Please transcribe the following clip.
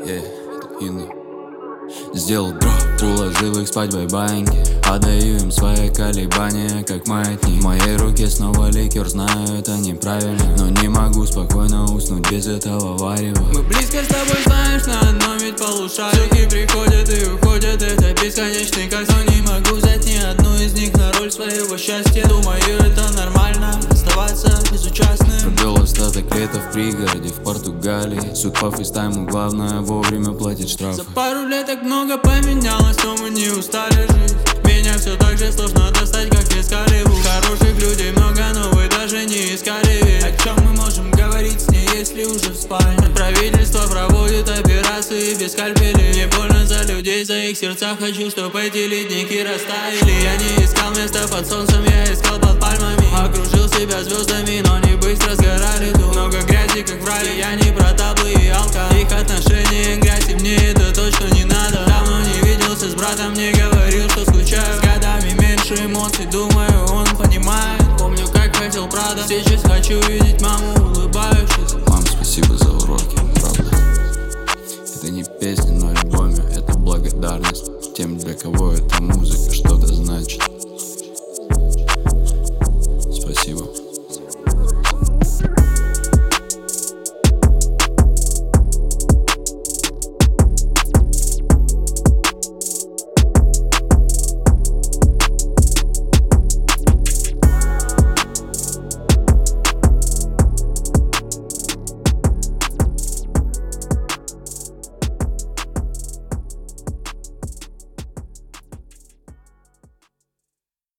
Сделал дроп, уложил их спать бай-баньки. Отдаю им свои колебания, как маятник. В моей руке снова ликер, знаю, это неправильно, но не могу спокойно уснуть без этого варева. Мы близко с тобой, знаешь, на одном ведь полушарии. Сутки приходят и уходят, это бесконечный кольцо. Не могу взять ни одну из них на роль своего счастья. Думаю, это нормально, оставаться безучастным. Провел остаток лета в пригороде в Португалии. Суд по фейстайму, главное вовремя платить штрафы. За пару лет так много поменялось, но мы не устали жить. Меня все так же сложно достать, как искали. Хороших людей много, но вы даже не искали. Ведь о чем мы можем говорить с ней, если уже в спальне? Правительство проводит операции без скальпелей. Мне больно за людей, за их сердца. Хочу, чтобы эти ледники растаяли. Я не искал места под солнцем, я искал под пальмами. Окружил себя звездами, но они быстро сгорали. Тут много грязи, как в ралли. Я не про таблы и алка. Их отношения грязь, и мне это точно не надо. Давно не виделся с братом, не говорил, что скучаю. С годами меньше эмоций, думаю, он понимает. Помню, как хотел Прада, сейчас хочу видеть